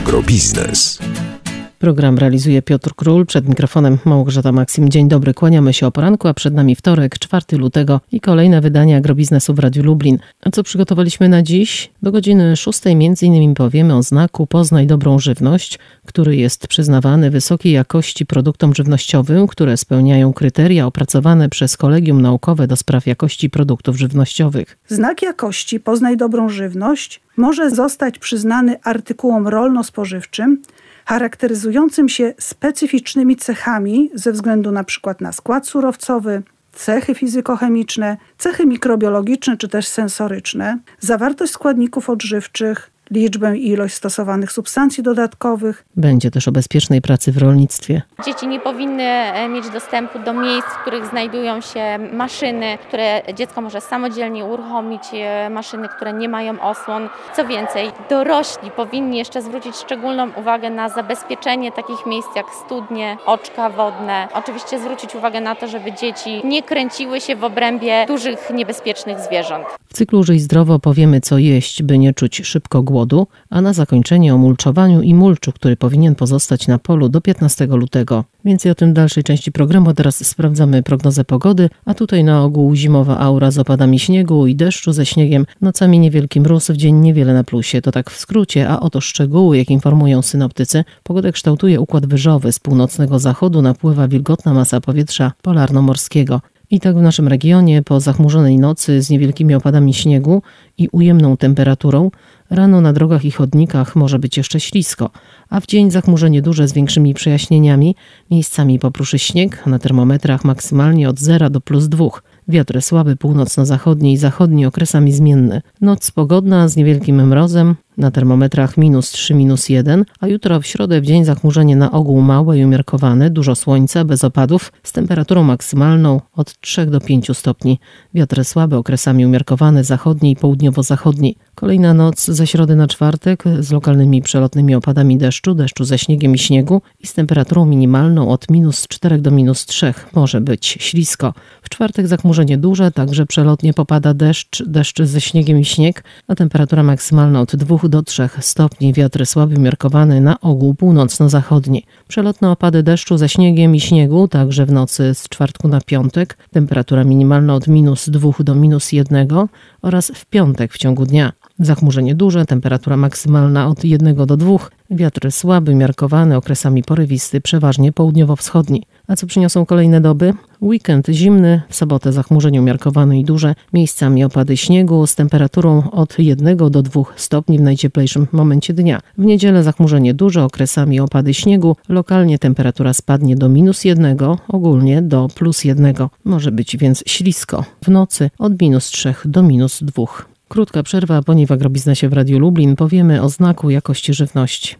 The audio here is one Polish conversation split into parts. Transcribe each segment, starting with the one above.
Agrobiznes. Program realizuje Piotr Król, przed mikrofonem Małgorzata Maksim. Dzień dobry, kłaniamy się o poranku, a przed nami wtorek, 4 lutego i kolejne wydanie Agrobiznesu w Radiu Lublin. A co przygotowaliśmy na dziś? Do godziny 6 m.in. powiemy o znaku Poznaj dobrą żywność, który jest przyznawany wysokiej jakości produktom żywnościowym, które spełniają kryteria opracowane przez Kolegium Naukowe do spraw jakości produktów żywnościowych. Znak jakości Poznaj dobrą żywność może zostać przyznany artykułom rolno-spożywczym, charakteryzującym się specyficznymi cechami ze względu na przykład na skład surowcowy, cechy fizykochemiczne, cechy mikrobiologiczne czy też sensoryczne, zawartość składników odżywczych, liczbę i ilość stosowanych substancji dodatkowych. Będzie też o bezpiecznej pracy w rolnictwie. Dzieci nie powinny mieć dostępu do miejsc, w których znajdują się maszyny, które dziecko może samodzielnie uruchomić, maszyny, które nie mają osłon. Co więcej, dorośli powinni jeszcze zwrócić szczególną uwagę na zabezpieczenie takich miejsc jak studnie, oczka wodne. Oczywiście zwrócić uwagę na to, żeby dzieci nie kręciły się w obrębie dużych, niebezpiecznych zwierząt. W cyklu Żyj zdrowo powiemy, co jeść, by nie czuć szybko głodu, a na zakończenie o mulczowaniu i mulczu, który powinien pozostać na polu do 15 lutego. Więcej o tym w dalszej części programu, a teraz sprawdzamy prognozę pogody, a tutaj na ogół zimowa aura z opadami śniegu i deszczu ze śniegiem, nocami niewielki mróz, w dzień niewiele na plusie. To tak w skrócie, a oto szczegóły, jak informują synoptycy. Pogodę kształtuje układ wyżowy, z północnego zachodu napływa wilgotna masa powietrza polarno-morskiego. I tak w naszym regionie po zachmurzonej nocy z niewielkimi opadami śniegu i ujemną temperaturą rano na drogach i chodnikach może być jeszcze ślisko, a w dzień zachmurzenie duże z większymi przejaśnieniami, miejscami popruszy śnieg, na termometrach maksymalnie od 0 do +2. Wiatr słaby północno-zachodni i zachodni okresami zmienny. Noc pogodna z niewielkim mrozem, na termometrach -3, -1, a jutro w środę w dzień zachmurzenie na ogół małe i umiarkowane, dużo słońca, bez opadów, z temperaturą maksymalną od 3 do 5 stopni. Wiatr słaby okresami umiarkowany, zachodni i południowo-zachodni. Kolejna noc ze środy na czwartek z lokalnymi przelotnymi opadami deszczu ze śniegiem i śniegu i z temperaturą minimalną od -4 do -3. Może być ślisko. W czwartek zachmurzenie duże, także przelotnie popada deszcz ze śniegiem i śnieg, a temperatura maksymalna od 2 do 3 stopni. Wiatr słaby umiarkowany, na ogół północno-zachodni. Przelotne opady deszczu ze śniegiem i śniegu, także w nocy z czwartku na piątek. Temperatura minimalna od -2 do -1 oraz w piątek w ciągu dnia. Zachmurzenie duże, temperatura maksymalna od 1 do 2, wiatr słaby, umiarkowany, okresami porywisty, przeważnie południowo-wschodni. A co przyniosą kolejne doby? Weekend zimny, w sobotę zachmurzenie umiarkowane i duże, miejscami opady śniegu z temperaturą od 1 do 2 stopni w najcieplejszym momencie dnia. W niedzielę zachmurzenie duże, okresami opady śniegu, lokalnie temperatura spadnie do -1, ogólnie do +1. Może być więc ślisko. W nocy od -3 do -2. Krótka przerwa, a po niej w Agrobiznesie w Radiu Lublin powiemy o znaku jakości żywności.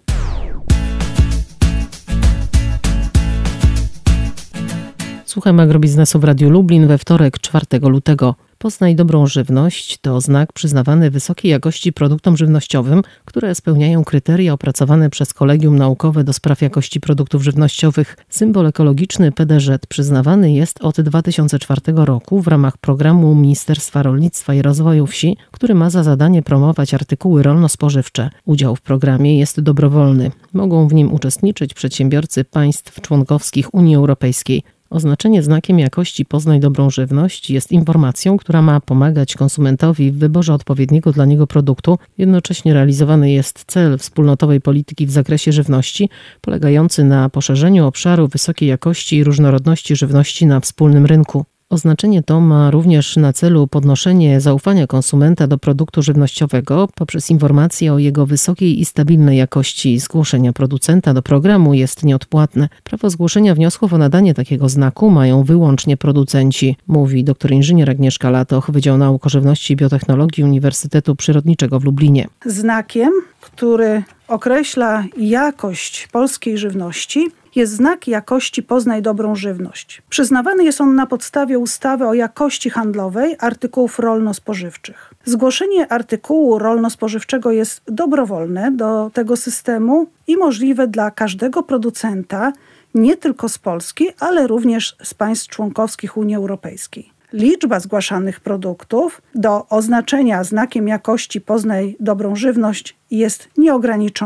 Słuchamy Agrobiznesu w Radiu Lublin we wtorek, 4 lutego. Poznaj dobrą żywność to znak przyznawany wysokiej jakości produktom żywnościowym, które spełniają kryteria opracowane przez Kolegium Naukowe do spraw jakości produktów żywnościowych. Symbol ekologiczny PDŻ przyznawany jest od 2004 roku w ramach programu Ministerstwa Rolnictwa i Rozwoju Wsi, który ma za zadanie promować artykuły rolno-spożywcze. Udział w programie jest dobrowolny. Mogą w nim uczestniczyć przedsiębiorcy państw członkowskich Unii Europejskiej. Oznaczenie znakiem jakości Poznaj dobrą żywność jest informacją, która ma pomagać konsumentowi w wyborze odpowiedniego dla niego produktu. Jednocześnie realizowany jest cel wspólnotowej polityki w zakresie żywności, polegający na poszerzeniu obszaru wysokiej jakości i różnorodności żywności na wspólnym rynku. Oznaczenie to ma również na celu podnoszenie zaufania konsumenta do produktu żywnościowego poprzez informację o jego wysokiej i stabilnej jakości. Zgłoszenia producenta do programu jest nieodpłatne. Prawo zgłoszenia wniosków o nadanie takiego znaku mają wyłącznie producenci, mówi dr inżynier Agnieszka Latoch, Wydział Nauk o Żywności i Biotechnologii Uniwersytetu Przyrodniczego w Lublinie. Znakiem, który określa jakość polskiej żywności, jest znak jakości Poznaj dobrą żywność. Przyznawany jest on na podstawie ustawy o jakości handlowej artykułów rolno-spożywczych. Zgłoszenie artykułu rolno-spożywczego jest dobrowolne do tego systemu i możliwe dla każdego producenta, nie tylko z Polski, ale również z państw członkowskich Unii Europejskiej. Liczba zgłaszanych produktów do oznaczenia znakiem jakości Poznaj dobrą żywność jest nieograniczona.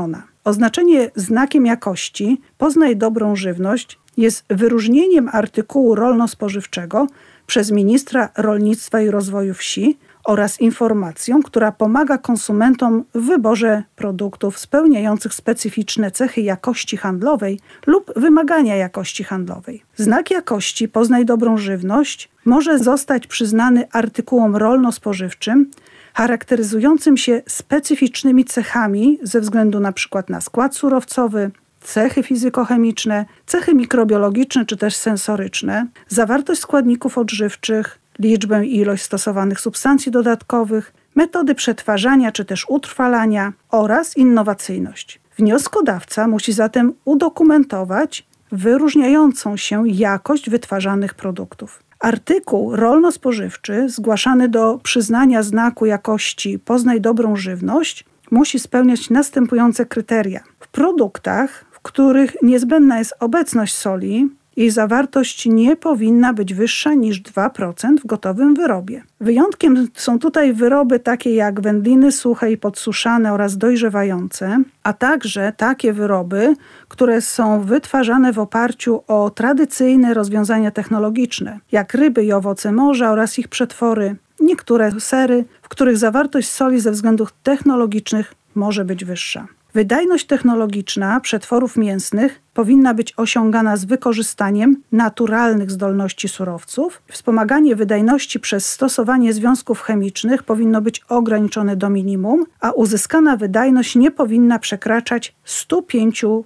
Oznaczenie znakiem jakości poznaj dobrą żywność jest wyróżnieniem artykułu rolno-spożywczego przez ministra rolnictwa i rozwoju wsi oraz informacją, która pomaga konsumentom w wyborze produktów spełniających specyficzne cechy jakości handlowej lub wymagania jakości handlowej. Znak jakości poznaj dobrą żywność może zostać przyznany artykułom rolno-spożywczym charakteryzującym się specyficznymi cechami ze względu np. na skład surowcowy, cechy fizykochemiczne, cechy mikrobiologiczne czy też sensoryczne, zawartość składników odżywczych, liczbę i ilość stosowanych substancji dodatkowych, metody przetwarzania czy też utrwalania oraz innowacyjność. Wnioskodawca musi zatem udokumentować wyróżniającą się jakość wytwarzanych produktów. Artykuł rolno-spożywczy zgłaszany do przyznania znaku jakości poznaj dobrą żywność musi spełniać następujące kryteria. W produktach, w których niezbędna jest obecność soli, jej zawartość nie powinna być wyższa niż 2% w gotowym wyrobie. Wyjątkiem są tutaj wyroby takie jak wędliny suche i podsuszane oraz dojrzewające, a także takie wyroby, które są wytwarzane w oparciu o tradycyjne rozwiązania technologiczne, jak ryby i owoce morza oraz ich przetwory, niektóre sery, w których zawartość soli ze względów technologicznych może być wyższa. Wydajność technologiczna przetworów mięsnych powinna być osiągana z wykorzystaniem naturalnych zdolności surowców. Wspomaganie wydajności przez stosowanie związków chemicznych powinno być ograniczone do minimum, a uzyskana wydajność nie powinna przekraczać 105%.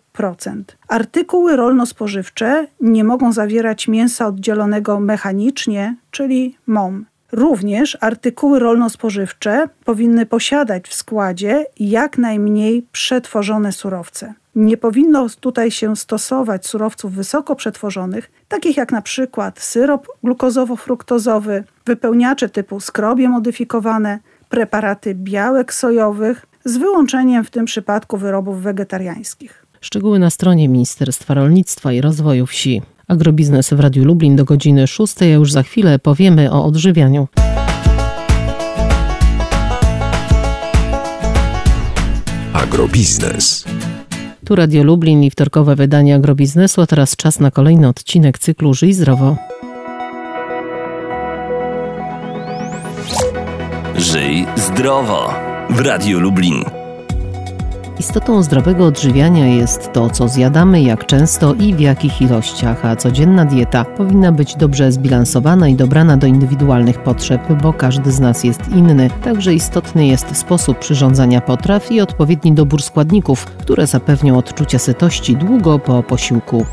Artykuły rolno-spożywcze nie mogą zawierać mięsa oddzielonego mechanicznie, czyli MOM. Również artykuły rolno-spożywcze powinny posiadać w składzie jak najmniej przetworzone surowce. Nie powinno tutaj się stosować surowców wysoko przetworzonych, takich jak na przykład syrop glukozowo-fruktozowy, wypełniacze typu skrobie modyfikowane, preparaty białek sojowych, z wyłączeniem w tym przypadku wyrobów wegetariańskich. Szczegóły na stronie Ministerstwa Rolnictwa i Rozwoju Wsi. Agrobiznes w Radiu Lublin do godziny 6, a już za chwilę powiemy o odżywianiu. Agrobiznes. Tu Radio Lublin i wtorkowe wydanie Agrobiznesu, a teraz czas na kolejny odcinek cyklu Żyj zdrowo. Żyj zdrowo w Radiu Lublin. Istotą zdrowego odżywiania jest to, co zjadamy, jak często i w jakich ilościach, a codzienna dieta powinna być dobrze zbilansowana i dobrana do indywidualnych potrzeb, bo każdy z nas jest inny. Także istotny jest sposób przyrządzania potraw i odpowiedni dobór składników, które zapewnią odczucie sytości długo po posiłku.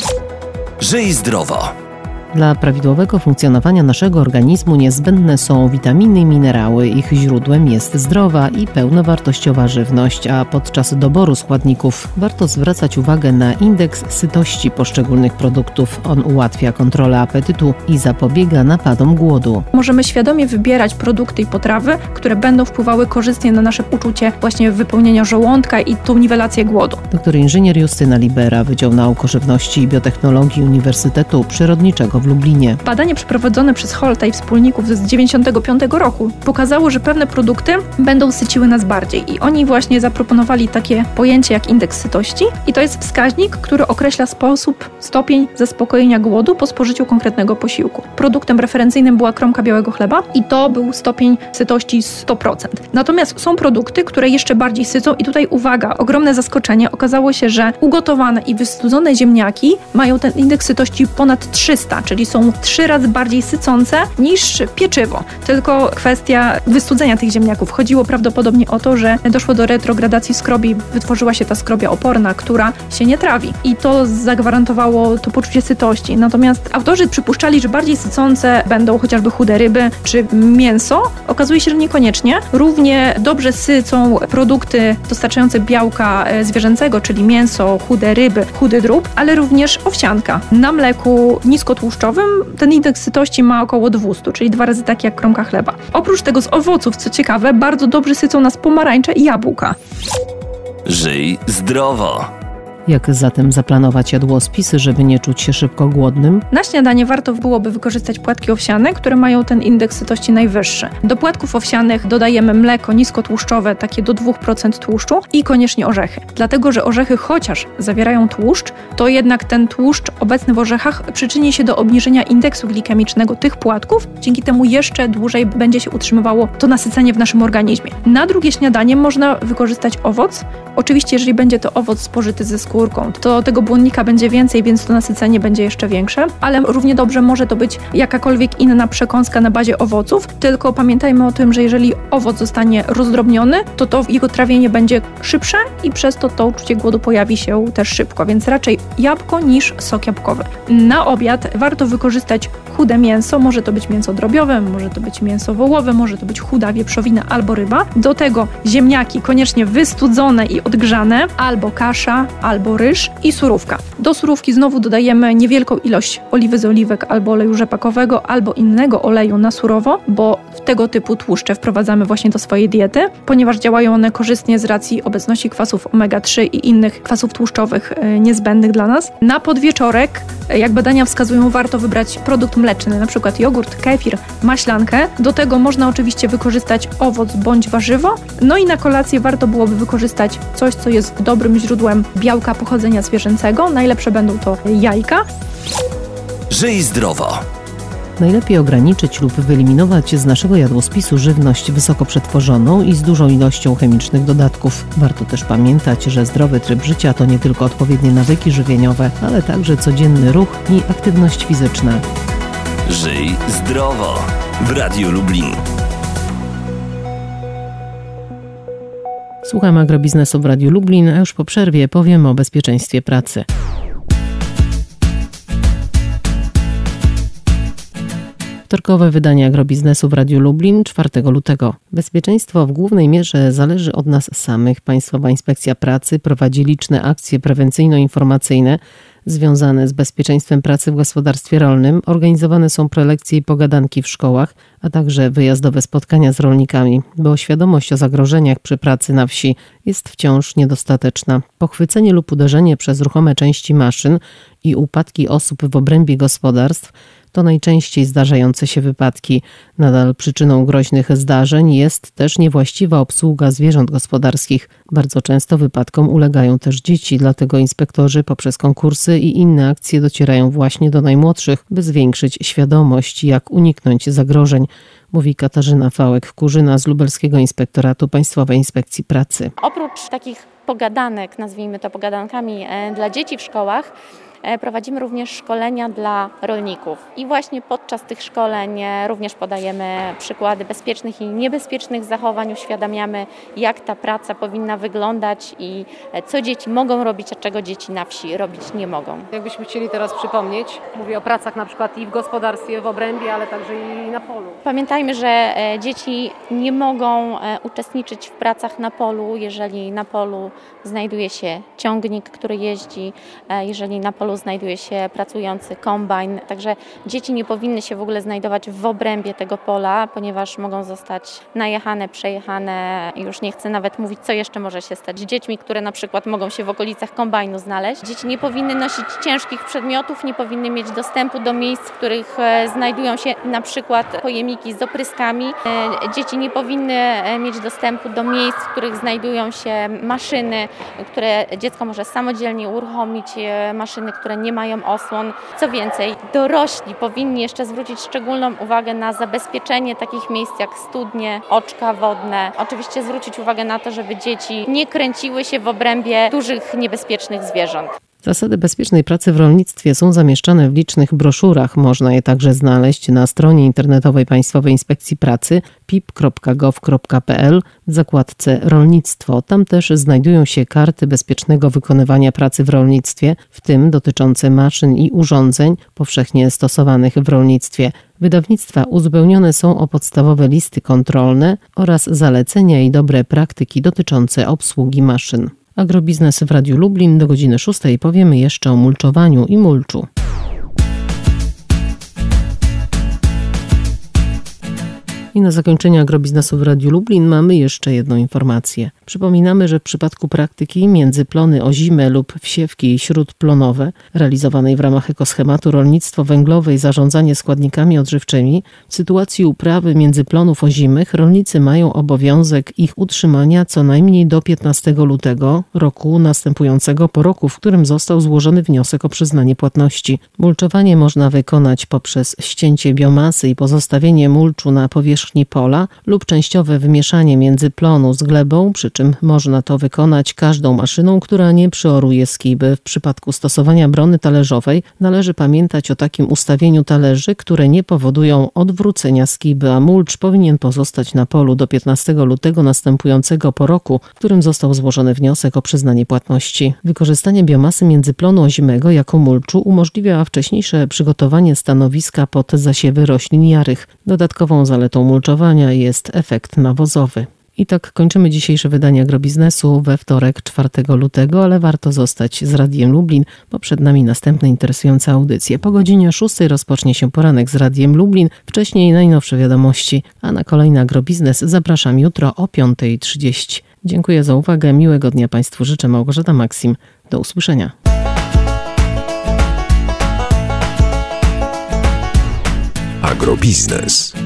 Żyj zdrowo. Dla prawidłowego funkcjonowania naszego organizmu niezbędne są witaminy i minerały. Ich źródłem jest zdrowa i pełnowartościowa żywność, a podczas doboru składników warto zwracać uwagę na indeks sytości poszczególnych produktów. On ułatwia kontrolę apetytu i zapobiega napadom głodu. Możemy świadomie wybierać produkty i potrawy, które będą wpływały korzystnie na nasze uczucie właśnie wypełnienia żołądka i tą niwelację głodu. Doktor inżynier Justyna Libera, Wydział Nauk o Żywności i Biotechnologii Uniwersytetu Przyrodniczego w Lublinie. Badanie przeprowadzone przez Holta i wspólników z 1995 roku pokazało, że pewne produkty będą syciły nas bardziej i oni właśnie zaproponowali takie pojęcie jak indeks sytości i to jest wskaźnik, który określa stopień zaspokojenia głodu po spożyciu konkretnego posiłku. Produktem referencyjnym była kromka białego chleba i to był stopień sytości 100%. Natomiast są produkty, które jeszcze bardziej sycą i tutaj uwaga, ogromne zaskoczenie, okazało się, że ugotowane i wystudzone ziemniaki mają ten indeks sytości ponad 300, czyli są 3 razy bardziej sycące niż pieczywo. Tylko kwestia wystudzenia tych ziemniaków. Chodziło prawdopodobnie o to, że doszło do retrogradacji skrobi, wytworzyła się ta skrobia oporna, która się nie trawi. I to zagwarantowało to poczucie sytości. Natomiast autorzy przypuszczali, że bardziej sycące będą chociażby chude ryby czy mięso. Okazuje się, że niekoniecznie. Równie dobrze sycą produkty dostarczające białka zwierzęcego, czyli mięso, chude ryby, chudy drób, ale również owsianka. Na mleku niskotłuszczowym ten indeks sytości ma około 200, czyli 2 razy taki jak kromka chleba. Oprócz tego z owoców, co ciekawe, bardzo dobrze sycą nas pomarańcze i jabłka. Żyj zdrowo Jak zatem zaplanować jadłospisy, żeby nie czuć się szybko głodnym? Na śniadanie warto byłoby wykorzystać płatki owsiane, które mają ten indeks sytości najwyższy. Do płatków owsianych dodajemy mleko niskotłuszczowe, takie do 2% tłuszczu i koniecznie orzechy. Dlatego, że orzechy chociaż zawierają tłuszcz, to jednak ten tłuszcz obecny w orzechach przyczyni się do obniżenia indeksu glikemicznego tych płatków, dzięki temu jeszcze dłużej będzie się utrzymywało to nasycenie w naszym organizmie. Na drugie śniadanie można wykorzystać owoc. Oczywiście, jeżeli będzie to owoc spożyty ze skórką, to tego błonnika będzie więcej, więc to nasycenie będzie jeszcze większe, ale równie dobrze może to być jakakolwiek inna przekąska na bazie owoców, tylko pamiętajmy o tym, że jeżeli owoc zostanie rozdrobniony, to jego trawienie będzie szybsze i przez to uczucie głodu pojawi się też szybko, więc raczej jabłko niż sok jabłkowy. Na obiad warto wykorzystać chude mięso, może to być mięso drobiowe, może to być mięso wołowe, może to być chuda wieprzowina albo ryba. Do tego ziemniaki koniecznie wystudzone i odgrzane, albo kasza, albo ryż i surówka. Do surówki znowu dodajemy niewielką ilość oliwy z oliwek albo oleju rzepakowego, albo innego oleju na surowo, bo tego typu tłuszcze wprowadzamy właśnie do swojej diety, ponieważ działają one korzystnie z racji obecności kwasów omega-3 i innych kwasów tłuszczowych niezbędnych dla nas. Na podwieczorek, jak badania wskazują, warto wybrać produkt mleczny, na przykład jogurt, kefir, maślankę. Do tego można oczywiście wykorzystać owoc bądź warzywo. No i na kolację warto byłoby wykorzystać coś, co jest dobrym źródłem białka pochodzenia zwierzęcego. Najlepsze będą to jajka. Żyj zdrowo. Najlepiej ograniczyć lub wyeliminować z naszego jadłospisu żywność wysoko przetworzoną i z dużą ilością chemicznych dodatków. Warto też pamiętać, że zdrowy tryb życia to nie tylko odpowiednie nawyki żywieniowe, ale także codzienny ruch i aktywność fizyczna. Żyj zdrowo w Radiu Lublin. Słucham agrobiznesu w Radiu Lublin, a już po przerwie powiem o bezpieczeństwie pracy. Wtorkowe wydanie agrobiznesu w Radiu Lublin 4 lutego. Bezpieczeństwo w głównej mierze zależy od nas samych. Państwowa Inspekcja Pracy prowadzi liczne akcje prewencyjno-informacyjne związane z bezpieczeństwem pracy w gospodarstwie rolnym. Organizowane są prelekcje i pogadanki w szkołach, a także wyjazdowe spotkania z rolnikami, bo świadomość o zagrożeniach przy pracy na wsi jest wciąż niedostateczna. Pochwycenie lub uderzenie przez ruchome części maszyn i upadki osób w obrębie gospodarstw to najczęściej zdarzające się wypadki. Nadal przyczyną groźnych zdarzeń jest też niewłaściwa obsługa zwierząt gospodarskich. Bardzo często wypadkom ulegają też dzieci, dlatego inspektorzy poprzez konkursy i inne akcje docierają właśnie do najmłodszych, by zwiększyć świadomość, jak uniknąć zagrożeń, mówi Katarzyna Fałek-Kurzyna z Lubelskiego Inspektoratu Państwowej Inspekcji Pracy. Oprócz takich pogadanek, nazwijmy to pogadankami dla dzieci w szkołach, prowadzimy również szkolenia dla rolników i właśnie podczas tych szkoleń również podajemy przykłady bezpiecznych i niebezpiecznych zachowań, uświadamiamy, jak ta praca powinna wyglądać i co dzieci mogą robić, a czego dzieci na wsi robić nie mogą. Jakbyśmy chcieli teraz przypomnieć, mówię o pracach na przykład i w gospodarstwie, w obrębie, ale także i na polu. Pamiętajmy, że dzieci nie mogą uczestniczyć w pracach na polu, jeżeli na polu znajduje się ciągnik, który jeździ, jeżeli na polu znajduje się pracujący kombajn. Także dzieci nie powinny się w ogóle znajdować w obrębie tego pola, ponieważ mogą zostać najechane, przejechane. Już nie chcę nawet mówić, co jeszcze może się stać z dziećmi, które na przykład mogą się w okolicach kombajnu znaleźć. Dzieci nie powinny nosić ciężkich przedmiotów, nie powinny mieć dostępu do miejsc, w których znajdują się na przykład pojemniki z opryskami. Dzieci nie powinny mieć dostępu do miejsc, w których znajdują się maszyny, które dziecko może samodzielnie uruchomić, maszyny, które nie mają osłon. Co więcej, dorośli powinni jeszcze zwrócić szczególną uwagę na zabezpieczenie takich miejsc jak studnie, oczka wodne. Oczywiście zwrócić uwagę na to, żeby dzieci nie kręciły się w obrębie dużych, niebezpiecznych zwierząt. Zasady bezpiecznej pracy w rolnictwie są zamieszczane w licznych broszurach. Można je także znaleźć na stronie internetowej Państwowej Inspekcji Pracy pip.gov.pl w zakładce Rolnictwo. Tam też znajdują się karty bezpiecznego wykonywania pracy w rolnictwie, w tym dotyczące maszyn i urządzeń powszechnie stosowanych w rolnictwie. Wydawnictwa uzupełnione są o podstawowe listy kontrolne oraz zalecenia i dobre praktyki dotyczące obsługi maszyn. Agrobiznes w Radiu Lublin do godziny 6 powiemy jeszcze o mulczowaniu i mulczu. I na zakończenie agrobiznesu w Radiu Lublin mamy jeszcze jedną informację. Przypominamy, że w przypadku praktyki międzyplony ozime lub wsiewki śródplonowe realizowanej w ramach ekoschematu rolnictwo węglowe i zarządzanie składnikami odżywczymi, w sytuacji uprawy międzyplonów ozimych rolnicy mają obowiązek ich utrzymania co najmniej do 15 lutego roku następującego po roku, w którym został złożony wniosek o przyznanie płatności. Mulczowanie można wykonać poprzez ścięcie biomasy i pozostawienie mulczu na powierzchni pola lub częściowe wymieszanie międzyplonu z glebą, przy czym można to wykonać każdą maszyną, która nie przeoruje skiby. W przypadku stosowania brony talerzowej należy pamiętać o takim ustawieniu talerzy, które nie powodują odwrócenia skiby, a mulcz powinien pozostać na polu do 15 lutego następującego po roku, w którym został złożony wniosek o przyznanie płatności. Wykorzystanie biomasy międzyplonu ozimego jako mulczu umożliwia wcześniejsze przygotowanie stanowiska pod zasiewy roślin jarych. Dodatkową zaletą mulczowania jest efekt nawozowy. I tak kończymy dzisiejsze wydanie Agrobiznesu we wtorek 4 lutego, ale warto zostać z Radiem Lublin, bo przed nami następne interesujące audycje. Po godzinie 6 rozpocznie się poranek z Radiem Lublin, wcześniej najnowsze wiadomości, a na kolejny Agrobiznes zapraszam jutro o 5:30. Dziękuję za uwagę, miłego dnia Państwu życzę, Małgorzata Maksim. Do usłyszenia. Agrobiznes.